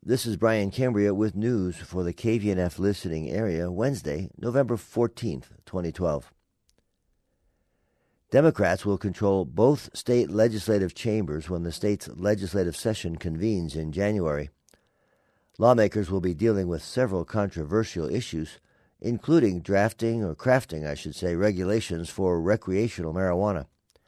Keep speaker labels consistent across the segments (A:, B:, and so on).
A: This is Brian Cambria with news for the KVNF listening area, Wednesday, November 14th, 2012. Democrats will control both state legislative chambers when the state's legislative session convenes in January. Lawmakers will be dealing with several controversial issues, including drafting or crafting, regulations for recreational marijuana.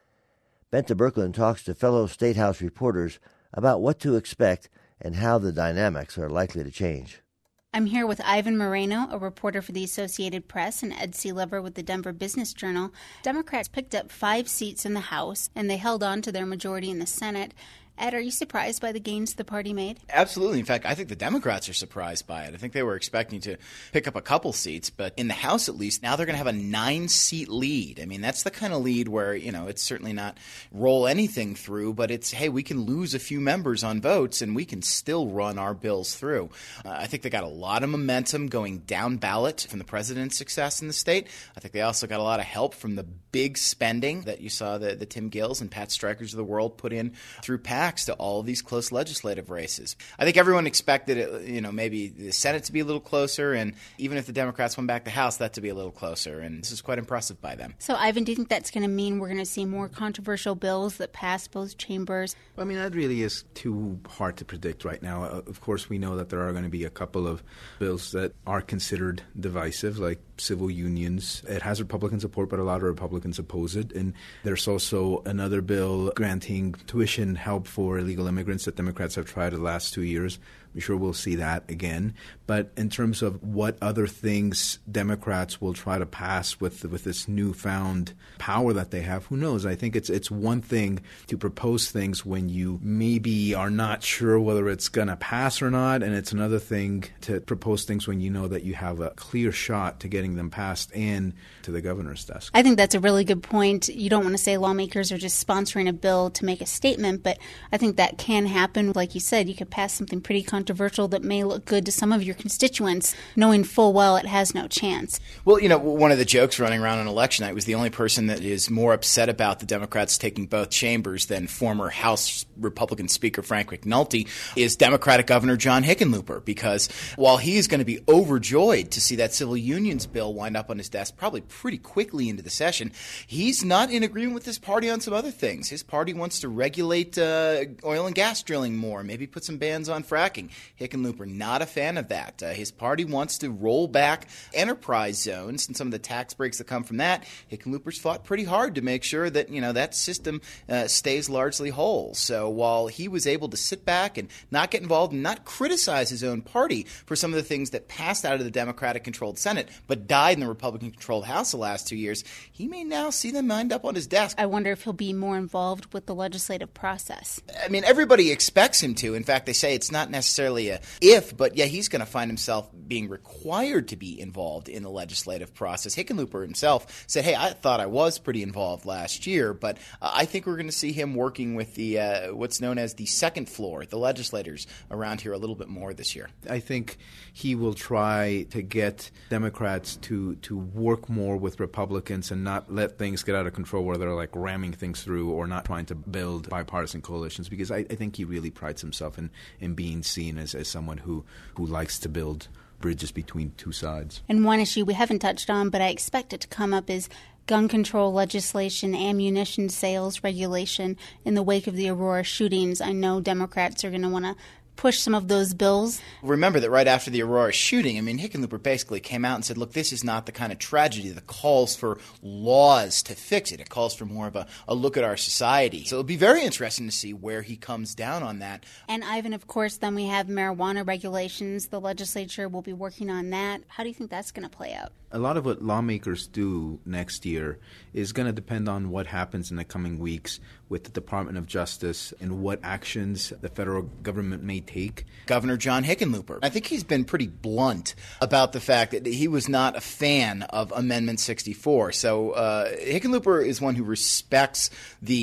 A: Bente Birkeland talks to fellow State House reporters about what to expect and how the dynamics are likely to change.
B: I'm here with Ivan Moreno, a reporter for the Associated Press, and Ed Sealover with the Denver Business Journal. Democrats picked up 5 seats in the House, and they held on to their majority in the Senate. Ed, are you surprised by the gains the party made?
C: Absolutely. In fact, I think the Democrats are surprised by it. I think they were expecting to pick up a couple seats, but in the House at least, now they're going to have a 9-seat lead. I mean, that's the kind of lead where, it's certainly not roll anything through, but it's, hey, we can lose a few members on votes and we can still run our bills through. I think they got a lot of momentum going down ballot from the president's success in the state. I think they also got a lot of help from the big spending that you saw the Tim Gills and Pat Strikers of the world put in through PACs to all of these close legislative races. I think everyone expected it, maybe the Senate to be a little closer, and even if the Democrats went back to the House, that to be a little closer. And this is quite impressive by them.
B: So, Ivan, do you think that's going to mean we're going to see more controversial bills that pass both chambers?
D: I mean, that really is too hard to predict right now. Of course, we know that there are going to be a couple of bills that are considered divisive, like civil unions. It has Republican support, but a lot of Republicans oppose it. And there's also another bill granting tuition help for illegal immigrants that Democrats have tried the last 2 years. I'm sure we'll see that again. But in terms of what other things Democrats will try to pass with this newfound power that they have, who knows? I think it's one thing to propose things when you maybe are not sure whether it's going to pass or not, and it's another thing to propose things when you know that you have a clear shot to getting them passed and to the governor's desk.
B: I think that's a really good point. You don't want to say lawmakers are just sponsoring a bill to make a statement, but I think that can happen. Like you said, you could pass something pretty controversial that may look good to some of your constituents, knowing full well it has no chance.
C: Well, one of the jokes running around on election night was the only person that is more upset about the Democrats taking both chambers than former House Republican Speaker Frank McNulty is Democratic Governor John Hickenlooper, because while he is going to be overjoyed to see that civil unions bill wind up on his desk probably pretty quickly into the session, he's not in agreement with his party on some other things. His party wants to regulate oil and gas drilling more, maybe put some bans on fracking. Hickenlooper, not a fan of that. His party wants to roll back enterprise zones and some of the tax breaks that come from that. Hickenlooper's fought pretty hard to make sure that, that system stays largely whole. So while he was able to sit back and not get involved and not criticize his own party for some of the things that passed out of the Democratic-controlled Senate but died in the Republican-controlled House the last 2 years, he may now see them wind up on his desk.
B: I wonder if he'll be more involved with the legislative process.
C: I mean, everybody expects him to. In fact, they say it's not necessarily a if, but yeah, he's going to find himself being required to be involved in the legislative process. Hickenlooper himself said, hey, I thought I was pretty involved last year, but I think we're going to see him working with the what's known as the second floor, the legislators around here a little bit more this year.
D: I think he will try to get Democrats to work more with Republicans and not let things get out of control where they're like ramming things through or not trying to build bipartisan coalitions, because I think he really prides himself in being seen as someone who likes to build bridges between two sides.
B: And one issue we haven't touched on, but I expect it to come up, is gun control legislation, ammunition sales regulation in the wake of the Aurora shootings. I know Democrats are going to want to push some of those bills.
C: Remember that right after the Aurora shooting, Hickenlooper basically came out and said, look, this is not the kind of tragedy that calls for laws to fix it. It calls for more of a look at our society. So it'll be very interesting to see where he comes down on that.
B: And Ivan, of course, then we have marijuana regulations. The legislature will be working on that. How do you think that's going to play out?
D: A lot of what lawmakers do next year is going to depend on what happens in the coming weeks with the Department of Justice and what actions the federal government may take.
C: Governor John Hickenlooper, I think he's been pretty blunt about the fact that he was not a fan of Amendment 64. So Hickenlooper is one who respects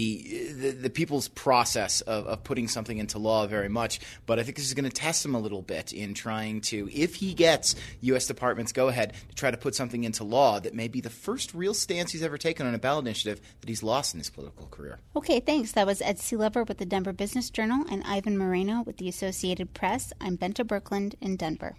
C: the people's process of putting something into law very much. But I think this is going to test him a little bit in trying to, if he gets U.S. Department's go-ahead, to try to put something into law that may be the first real stance he's ever taken on a ballot initiative that he's lost in his political career.
B: Okay, thanks. That was Ed Sealover with the Denver Business Journal and Ivan Moreno with the Associated Press. I'm Benta Birkeland in Denver.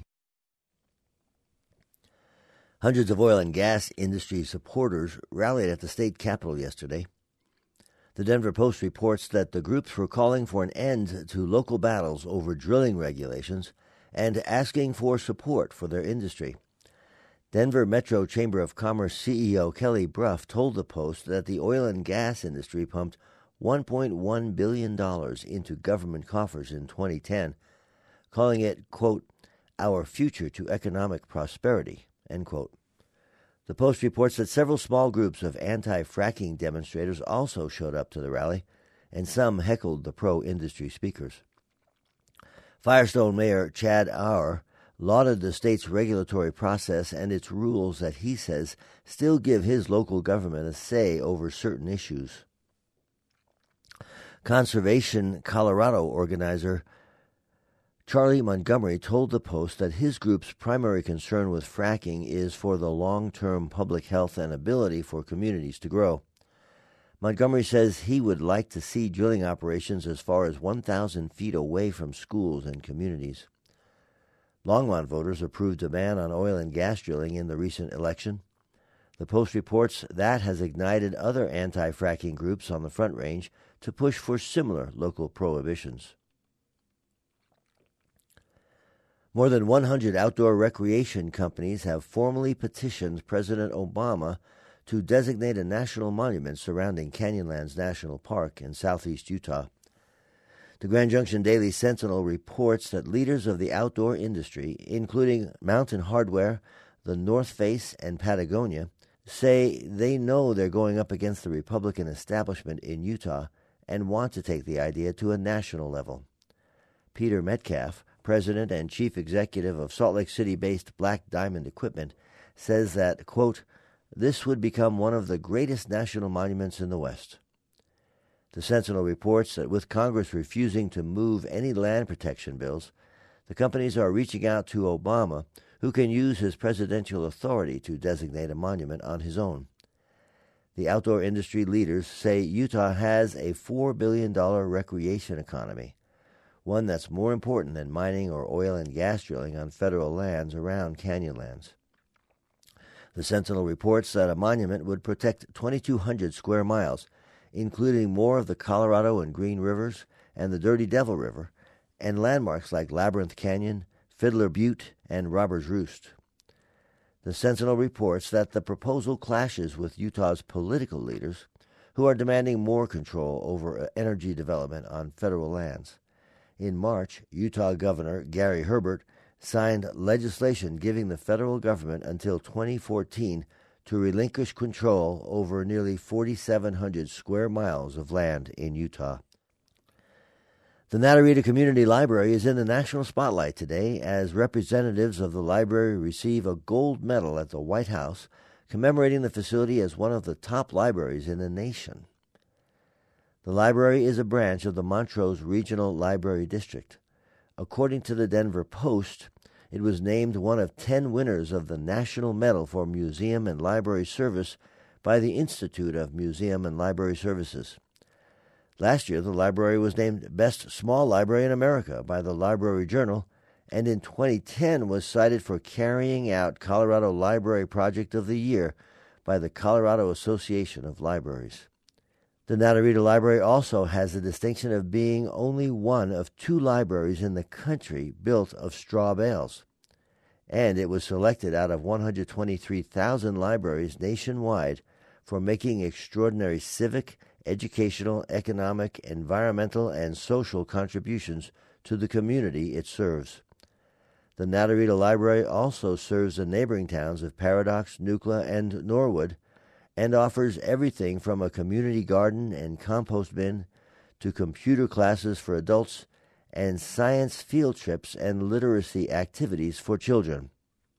A: Hundreds of oil and gas industry supporters rallied at the state capitol yesterday. The Denver Post reports that the groups were calling for an end to local battles over drilling regulations and asking for support for their industry. Denver Metro Chamber of Commerce CEO Kelly Brough told the Post that the oil and gas industry pumped $1.1 billion into government coffers in 2010, calling it, quote, our future to economic prosperity, end quote. The Post reports that several small groups of anti-fracking demonstrators also showed up to the rally, and some heckled the pro-industry speakers. Firestone Mayor Chad Auer lauded the state's regulatory process and its rules that he says still give his local government a say over certain issues. Conservation Colorado organizer Charlie Montgomery told the Post that his group's primary concern with fracking is for the long-term public health and ability for communities to grow. Montgomery says he would like to see drilling operations as far as 1,000 feet away from schools and communities. Longmont voters approved a ban on oil and gas drilling in the recent election. The Post reports that has ignited other anti-fracking groups on the Front Range to push for similar local prohibitions. More than 100 outdoor recreation companies have formally petitioned President Obama to designate a national monument surrounding Canyonlands National Park in southeast Utah. The Grand Junction Daily Sentinel reports that leaders of the outdoor industry, including Mountain Hardwear, the North Face, and Patagonia, say they know they're going up against the Republican establishment in Utah and want to take the idea to a national level. Peter Metcalf, president and chief executive of Salt Lake City-based Black Diamond Equipment, says that, quote, this would become one of the greatest national monuments in the West. The Sentinel reports that with Congress refusing to move any land protection bills, the companies are reaching out to Obama, who can use his presidential authority to designate a monument on his own. The outdoor industry leaders say Utah has a $4 billion recreation economy, one that's more important than mining or oil and gas drilling on federal lands around Canyonlands. The Sentinel reports that a monument would protect 2,200 square miles, including more of the Colorado and Green Rivers and the Dirty Devil River, and landmarks like Labyrinth Canyon, Fiddler Butte, and Robber's Roost. The Sentinel reports that the proposal clashes with Utah's political leaders, who are demanding more control over energy development on federal lands. In March, Utah Governor Gary Herbert signed legislation giving the federal government until 2014 to relinquish control over nearly 4,700 square miles of land in Utah. The Natarita Community Library is in the national spotlight today as representatives of the library receive a gold medal at the White House, commemorating the facility as one of the top libraries in the nation. The library is a branch of the Montrose Regional Library District. According to the Denver Post, it was named one of 10 winners of the National Medal for Museum and Library Service by the Institute of Museum and Library Services. Last year, the library was named Best Small Library in America by the Library Journal, and in 2010 was cited for carrying out Colorado Library Project of the Year by the Colorado Association of Libraries. The Natarita Library also has the distinction of being only one of 2 libraries in the country built of straw bales, and it was selected out of 123,000 libraries nationwide for making extraordinary civic, educational, economic, environmental, and social contributions to the community it serves. The Natarita Library also serves the neighboring towns of Paradox, Nucla, and Norwood, and offers everything from a community garden and compost bin to computer classes for adults and science field trips and literacy activities for children.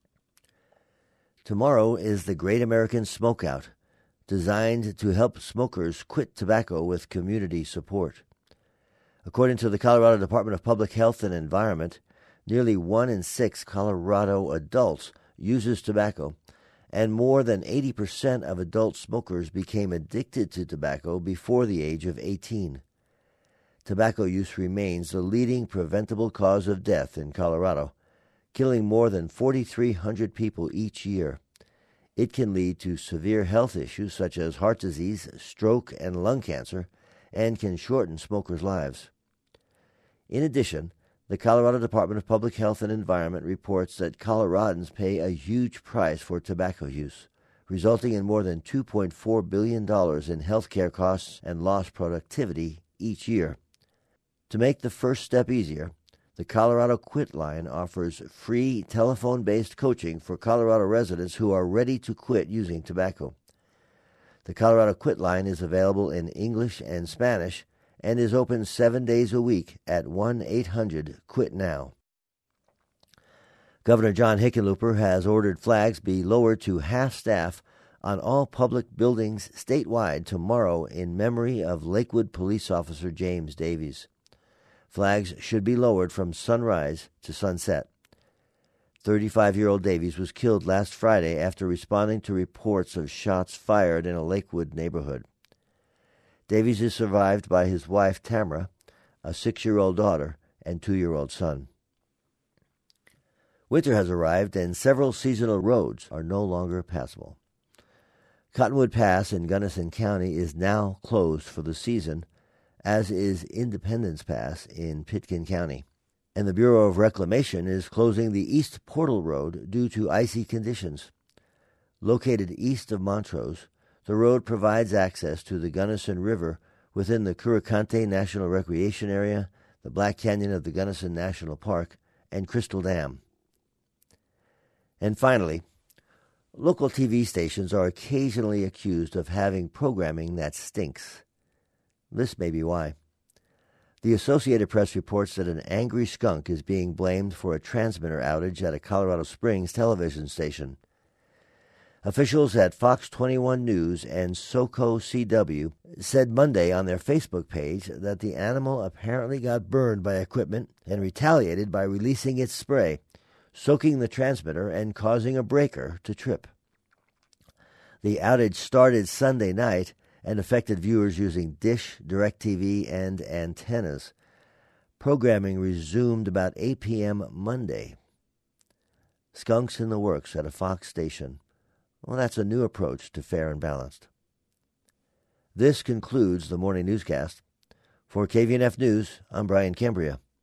A: Tomorrow is the Great American Smokeout, designed to help smokers quit tobacco with community support. According to the Colorado Department of Public Health and Environment, nearly 1 in 6 Colorado adults uses tobacco, and more than 80% of adult smokers became addicted to tobacco before the age of 18. Tobacco use remains the leading preventable cause of death in Colorado, killing more than 4,300 people each year. It can lead to severe health issues such as heart disease, stroke, and lung cancer, and can shorten smokers' lives. In addition, the Colorado Department of Public Health and Environment reports that Coloradans pay a huge price for tobacco use, resulting in more than $2.4 billion in health care costs and lost productivity each year. To make the first step easier, the Colorado Quit Line offers free telephone-based coaching for Colorado residents who are ready to quit using tobacco. The Colorado Quit Line is available in English and Spanish and is open 7 days a week at 1-800-QUIT-NOW. Governor John Hickenlooper has ordered flags be lowered to half-staff on all public buildings statewide tomorrow in memory of Lakewood police officer James Davies. Flags should be lowered from sunrise to sunset. 35-year-old Davies was killed last Friday after responding to reports of shots fired in a Lakewood neighborhood. Davies is survived by his wife Tamara, a 6-year-old daughter, and 2-year-old son. Winter has arrived and several seasonal roads are no longer passable. Cottonwood Pass in Gunnison County is now closed for the season, as is Independence Pass in Pitkin County. And the Bureau of Reclamation is closing the East Portal Road due to icy conditions. Located east of Montrose, the road provides access to the Gunnison River within the Curricante National Recreation Area, the Black Canyon of the Gunnison National Park, and Crystal Dam. And finally, local TV stations are occasionally accused of having programming that stinks. This may be why. The Associated Press reports that an angry skunk is being blamed for a transmitter outage at a Colorado Springs television station. Officials at Fox 21 News and SoCo CW said Monday on their Facebook page that the animal apparently got burned by equipment and retaliated by releasing its spray, soaking the transmitter and causing a breaker to trip. The outage started Sunday night and affected viewers using Dish, DirecTV, and antennas. Programming resumed about 8 p.m. Monday. Skunks in the works at a Fox station. Well, that's a new approach to Fair and Balanced. This concludes the morning newscast. For KVNF News, I'm Brian Cambria.